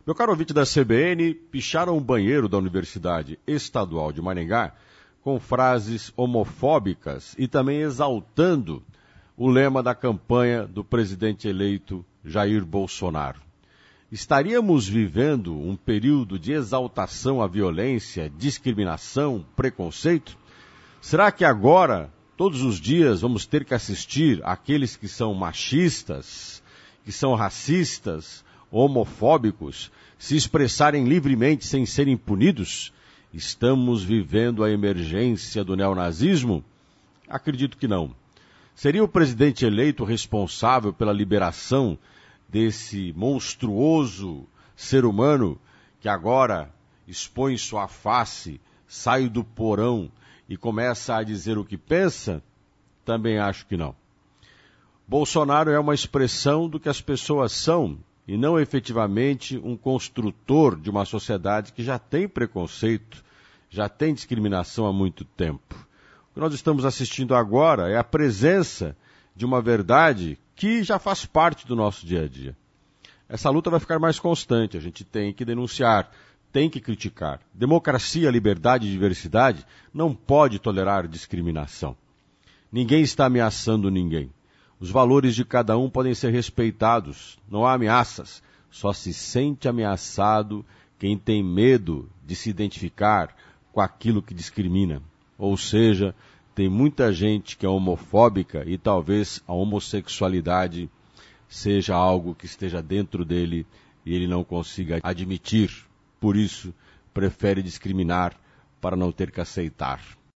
Meu caro ouvinte da CBN, picharam o banheiro da Universidade Estadual de Maringá com frases homofóbicas e também exaltando o lema da campanha do presidente eleito Jair Bolsonaro. Estaríamos vivendo um período de exaltação à violência, discriminação, preconceito? Será que agora, todos os dias, vamos ter que assistir àqueles que são machistas, que são racistas, homofóbicos, se expressarem livremente sem serem punidos? Estamos vivendo a emergência do neonazismo? Acredito que não. Seria o presidente eleito responsável pela liberação desse monstruoso ser humano que agora expõe sua face, sai do porão e começa a dizer o que pensa? Também acho que não. Bolsonaro é uma expressão do que as pessoas são e não efetivamente um construtor de uma sociedade que já tem preconceito, já tem discriminação há muito tempo. O que nós estamos assistindo agora é a presença de uma verdade que já faz parte do nosso dia a dia. Essa luta vai ficar mais constante, a gente tem que denunciar, tem que criticar. Democracia, liberdade e diversidade não pode tolerar discriminação. Ninguém está ameaçando ninguém. Os valores de cada um podem ser respeitados, não há ameaças. Só se sente ameaçado quem tem medo de se identificar com aquilo que discrimina. Ou seja, tem muita gente que é homofóbica e talvez a homossexualidade seja algo que esteja dentro dele e ele não consiga admitir. Por isso, prefere discriminar para não ter que aceitar.